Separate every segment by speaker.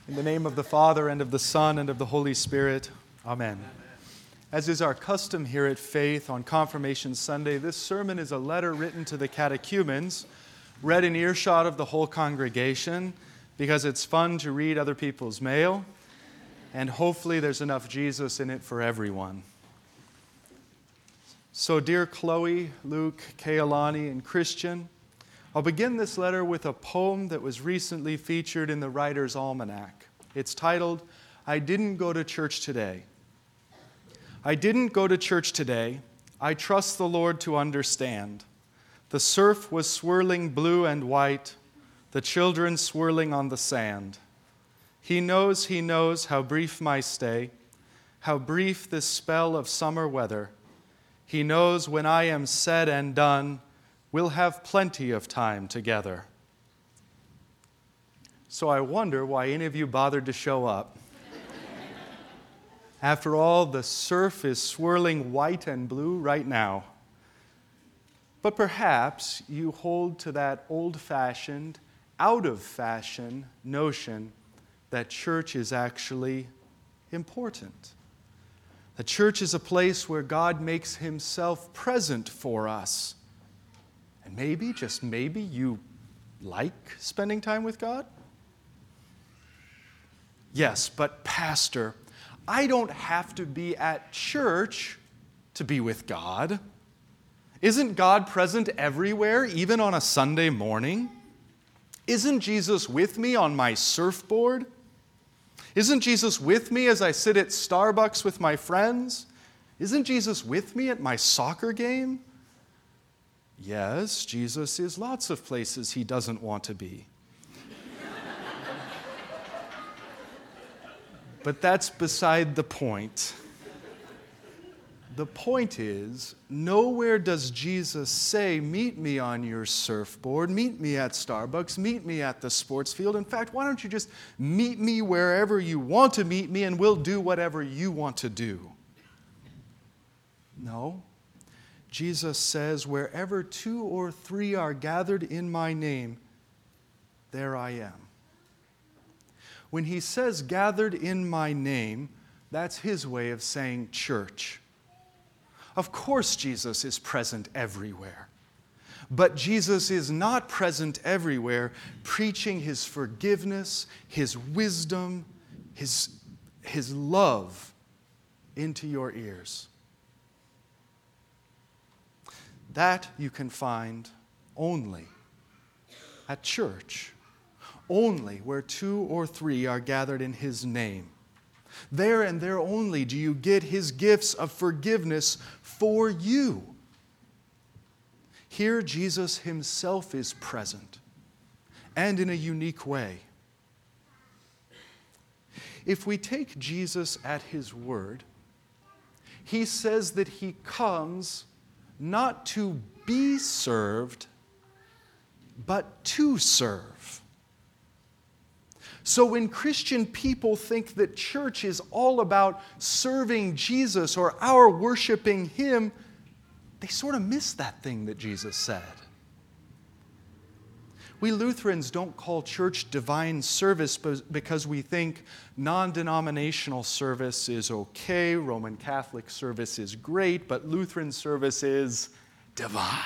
Speaker 1: In the name of the Father, and of the Son, and of the Holy Spirit. Amen. As is our custom here at Faith on Confirmation Sunday, this sermon is a letter written to the catechumens, read in earshot of the whole congregation, because it's fun to read other people's mail, and hopefully there's enough Jesus in it for everyone. So, dear Chloe, Luke, Kailani, and Christian, I'll begin this letter with a poem that was recently featured in the Writer's Almanac. It's titled, I Didn't Go to Church Today. I didn't go to church today. I trust the Lord to understand. The surf was swirling blue and white, the children swirling on the sand. He knows how brief my stay, how brief this spell of summer weather. He knows when I am said and done, we'll have plenty of time together. So I wonder why any of you bothered to show up. After all, the surf is swirling white and blue right now. But perhaps you hold to that old-fashioned, out-of-fashion notion that church is actually important. The church is a place where God makes himself present for us. And maybe, just maybe, you like spending time with God? Yes, but Pastor, I don't have to be at church to be with God. Isn't God present everywhere, even on a Sunday morning? Isn't Jesus with me on my surfboard? Isn't Jesus with me as I sit at Starbucks with my friends? Isn't Jesus with me at my soccer game? Yes, Jesus is lots of places he doesn't want to be. But that's beside the point. The point is, nowhere does Jesus say, meet me on your surfboard, meet me at Starbucks, meet me at the sports field. In fact, why don't you just meet me wherever you want to meet me and we'll do whatever you want to do? No. Jesus says, wherever 2 or 3 are gathered in my name, there I am. When he says gathered in my name, that's his way of saying church. Of course, Jesus is present everywhere. But Jesus is not present everywhere preaching his forgiveness, his wisdom, his love into your ears. That you can find only at church, only where 2 or 3 are gathered in his name. There and there only do you get his gifts of forgiveness for you. Here, Jesus himself is present, and in a unique way. If we take Jesus at his word, he says that he comes not to be served, but to serve. So when Christian people think that church is all about serving Jesus or our worshiping him, they sort of miss that thing that Jesus said. We Lutherans don't call church divine service because we think non-denominational service is okay, Roman Catholic service is great, but Lutheran service is divine.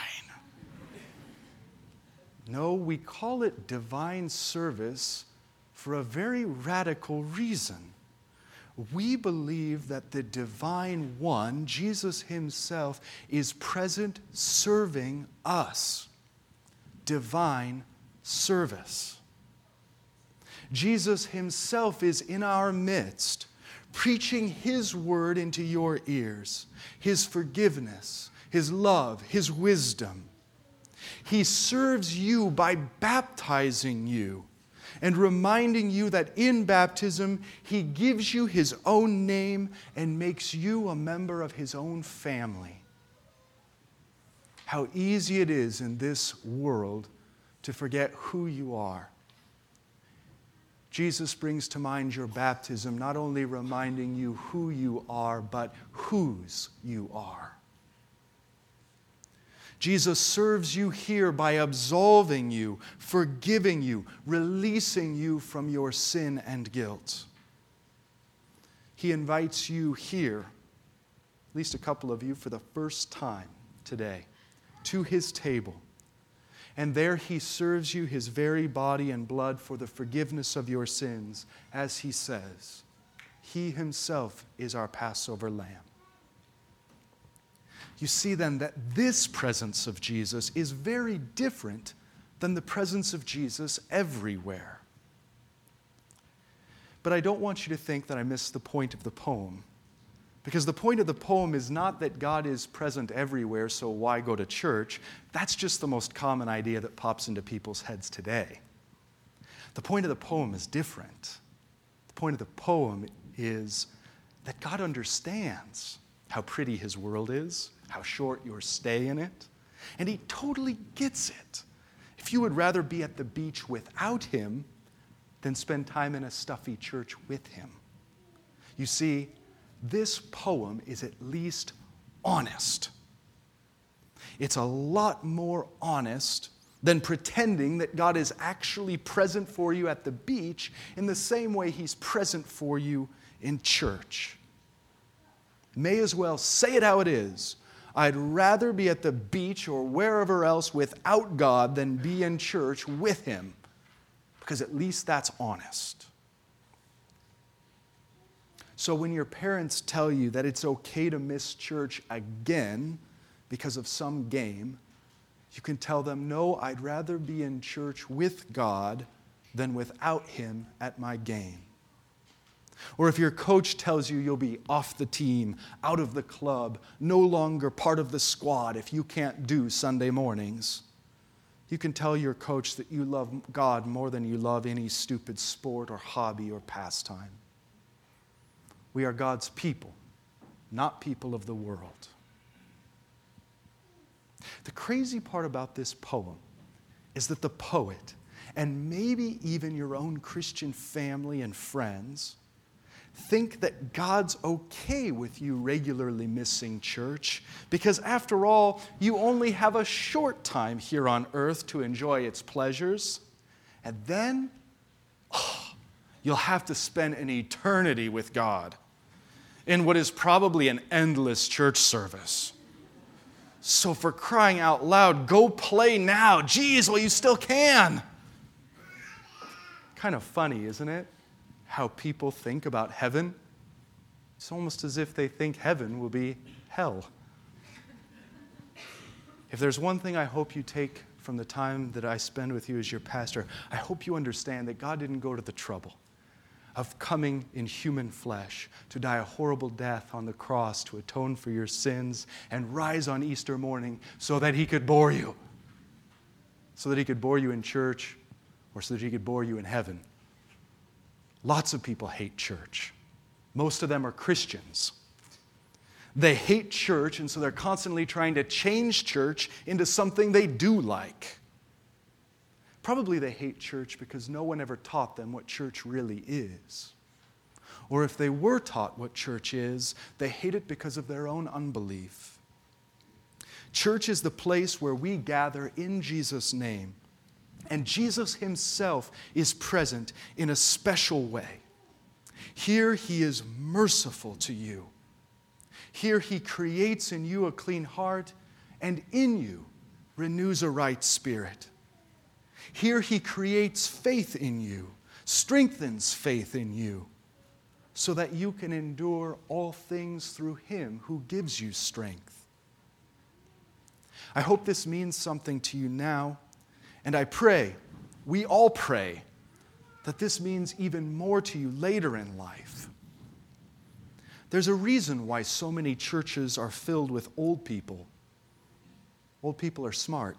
Speaker 1: No, we call it divine service for a very radical reason. We believe that the divine one, Jesus himself, is present serving us. Divine service. Jesus himself is in our midst, preaching his word into your ears, his forgiveness, his love, his wisdom. He serves you by baptizing you and reminding you that in baptism, he gives you his own name and makes you a member of his own family. How easy it is in this world to forget who you are. Jesus brings to mind your baptism, not only reminding you who you are, but whose you are. Jesus serves you here by absolving you, forgiving you, releasing you from your sin and guilt. He invites you here, at least a couple of you, for the first time today, to his table. And there he serves you his very body and blood for the forgiveness of your sins, as he says, he himself is our Passover lamb. You see then that this presence of Jesus is very different than the presence of Jesus everywhere. But I don't want you to think that I missed the point of the poem. Because the point of the poem is not that God is present everywhere, so why go to church? That's just the most common idea that pops into people's heads today. The point of the poem is different. The point of the poem is that God understands how pretty his world is, how short your stay in it, and he totally gets it. If you would rather be at the beach without him than spend time in a stuffy church with him. You see, this poem is at least honest. It's a lot more honest than pretending that God is actually present for you at the beach in the same way he's present for you in church. May as well say it how it is. I'd rather be at the beach or wherever else without God than be in church with him, because at least that's honest. So when your parents tell you that it's okay to miss church again because of some game, you can tell them, no, I'd rather be in church with God than without him at my game. Or if your coach tells you you'll be off the team, out of the club, no longer part of the squad if you can't do Sunday mornings, you can tell your coach that you love God more than you love any stupid sport or hobby or pastime. We are God's people, not people of the world. The crazy part about this poem is that the poet, and maybe even your own Christian family and friends, think that God's okay with you regularly missing church because, after all, you only have a short time here on earth to enjoy its pleasures, and then you'll have to spend an eternity with God in what is probably an endless church service. So for crying out loud, go play now. Geez, well, you still can. Kind of funny, isn't it? How people think about heaven. It's almost as if they think heaven will be hell. If there's one thing I hope you take from the time that I spend with you as your pastor, I hope you understand that God didn't go to the trouble of coming in human flesh to die a horrible death on the cross to atone for your sins and rise on Easter morning so that he could bore you. So that he could bore you in church or so that he could bore you in heaven. Lots of people hate church. Most of them are Christians. They hate church, and so they're constantly trying to change church into something they do like. Probably they hate church because no one ever taught them what church really is. Or if they were taught what church is, they hate it because of their own unbelief. Church is the place where we gather in Jesus' name. And Jesus himself is present in a special way. Here he is merciful to you. Here he creates in you a clean heart and in you renews a right spirit. Here he creates faith in you, strengthens faith in you, so that you can endure all things through him who gives you strength. I hope this means something to you now. And I pray, we all pray, that this means even more to you later in life. There's a reason why so many churches are filled with old people. Old people are smart.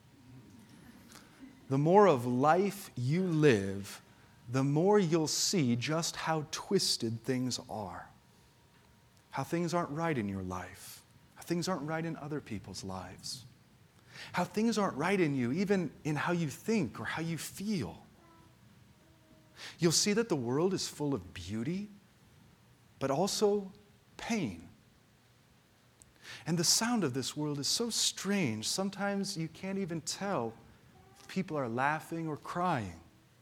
Speaker 1: The more of life you live, the more you'll see just how twisted things are. How things aren't right in your life. How things aren't right in other people's lives. How things aren't right in you, even in how you think or how you feel. You'll see that the world is full of beauty, but also pain. And the sound of this world is so strange. Sometimes you can't even tell if people are laughing or crying.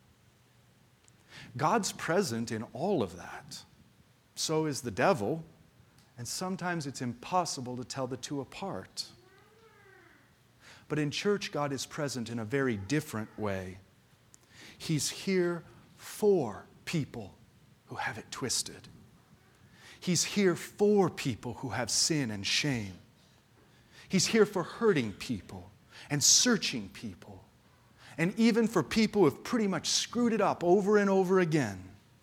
Speaker 1: God's present in all of that. So is the devil. And sometimes it's impossible to tell the two apart. But in church, God is present in a very different way. He's here for people who have it twisted. He's here for people who have sin and shame. He's here for hurting people and searching people, and even for people who have pretty much screwed it up over and over again.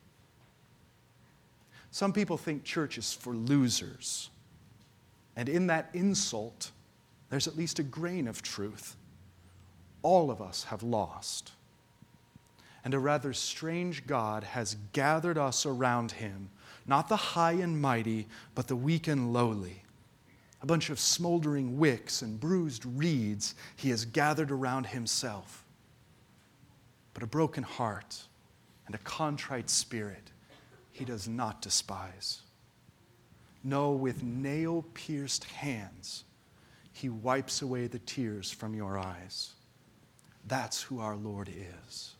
Speaker 1: Some people think church is for losers, and in that insult, there's at least a grain of truth. All of us have lost. And a rather strange God has gathered us around him, not the high and mighty, but the weak and lowly. A bunch of smoldering wicks and bruised reeds he has gathered around himself. But a broken heart and a contrite spirit he does not despise. No, with nail-pierced hands, he wipes away the tears from your eyes. That's who our Lord is.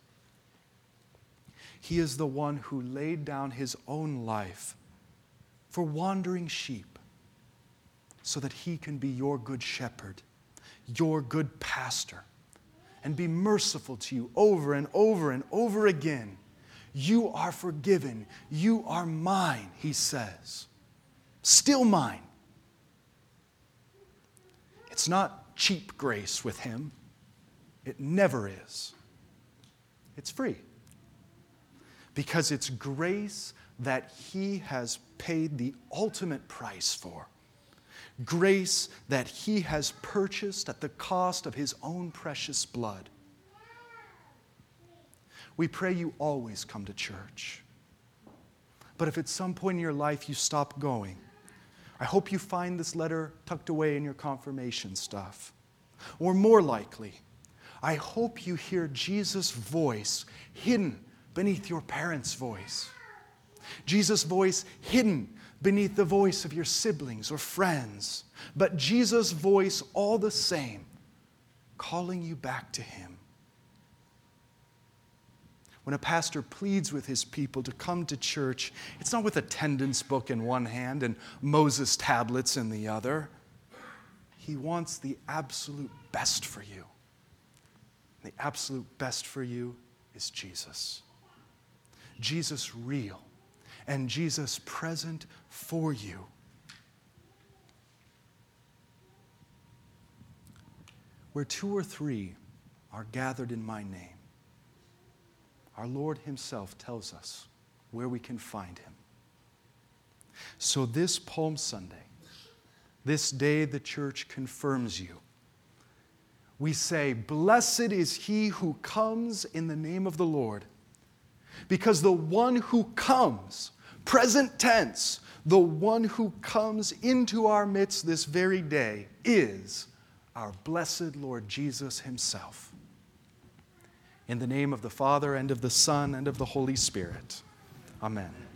Speaker 1: He is the one who laid down his own life for wandering sheep so that he can be your good shepherd, your good pastor, and be merciful to you over and over and over again. You are forgiven. You are mine, he says. Still mine. It's not cheap grace with him. It never is. It's free. Because it's grace that he has paid the ultimate price for. Grace that he has purchased at the cost of his own precious blood. We pray you always come to church. But if at some point in your life you stop going, I hope you find this letter tucked away in your confirmation stuff. Or more likely, I hope you hear Jesus' voice hidden beneath your parents' voice. Jesus' voice hidden beneath the voice of your siblings or friends. But Jesus' voice all the same, calling you back to him. When a pastor pleads with his people to come to church, it's not with a attendance book in one hand and Moses tablets in the other. He wants the absolute best for you. The absolute best for you is Jesus. Jesus real, and Jesus present for you. Where two or three are gathered in my name, our Lord himself tells us where we can find him. So this Palm Sunday, this day the church confirms you, we say, "Blessed is he who comes in the name of the Lord." Because the one who comes, present tense, the one who comes into our midst this very day is our blessed Lord Jesus himself. In the name of the Father, and of the Son, and of the Holy Spirit. Amen.